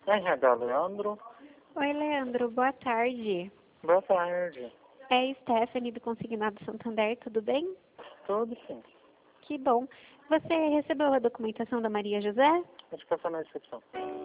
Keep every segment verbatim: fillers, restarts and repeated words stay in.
R H Leandro. Oi, Leandro. Boa tarde. Boa tarde. É Stephanie do Consignado Santander, tudo bem? Tudo sim. Que bom. Você recebeu a documentação da Maria José? Pode passar na recepção.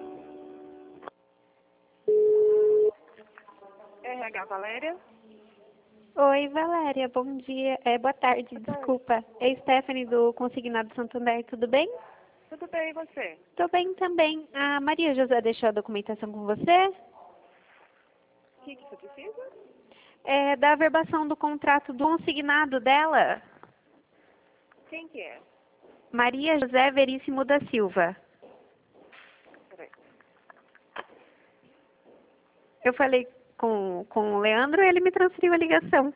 R H Valéria? Oi, Valéria. Bom dia. É, boa tarde, Boa tarde. desculpa. É Stephanie do Consignado Santander, tudo bem? Tudo bem, e você? Tô bem também. A Maria José deixou a documentação com você? O que, que você precisa? É da averbação do contrato do consignado dela. Quem que é? Maria José Veríssimo da Silva. Peraí. Eu falei com, com o Leandro e ele me transferiu a ligação.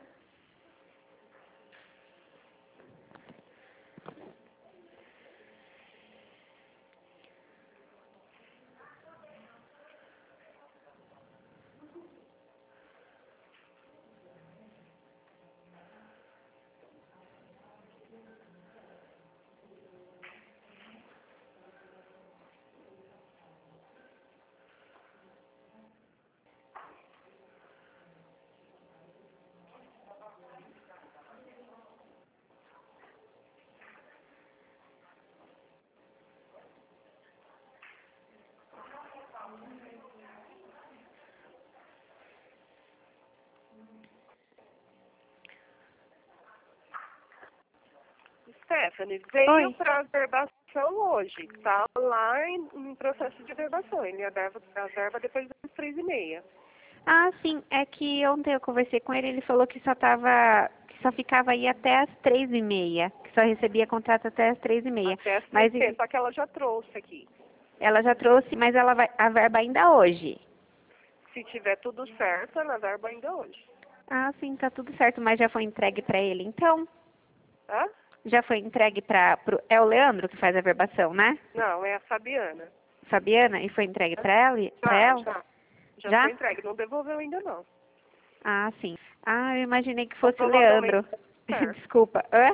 Stephanie, Oi. veio para averbação hoje. Está lá em, em processo de averbação. Ele averba, averba depois das três e meia. Ah, sim. É que ontem eu conversei com ele, ele falou que só tava, que só ficava aí até as três e meia, que só recebia contrato até as três e meia. Até as Mas três e meia, só que ela já trouxe aqui. ela já trouxe, mas ela vai a verba ainda hoje. Se tiver tudo certo, ela averba ainda hoje. Ah, sim, tá tudo certo, mas já foi entregue para ele, então? Hã? Já foi entregue para pro é o Leandro que faz a verbação, né? Não, é a Fabiana. Fabiana, e foi entregue para ela? Para Já, ela? já. Já, Já? foi entregue. Não devolveu ainda, não. Ah, sim. Ah, eu imaginei que fosse o Provavelmente Leandro. tá certo. Desculpa. Hã?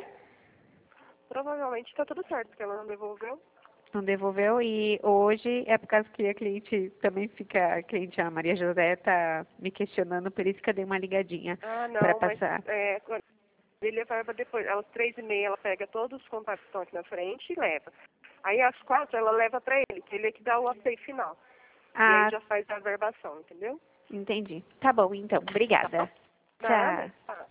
Provavelmente está tudo certo, porque ela não devolveu. Não devolveu e hoje é por causa que a cliente também fica, a cliente, a Maria José, tá me questionando, por isso que eu dei uma ligadinha Ah, para não, mas passar. é, quando ele leva depois. Às três e meia ela pega todos os contatos que estão aqui na frente e leva. Aí às quatro ela leva para ele, que ele é que dá o update final. E aí Ah, já faz a averbação, entendeu? entendi. Tá bom, então. Obrigada. Nada. Tchau. Tá.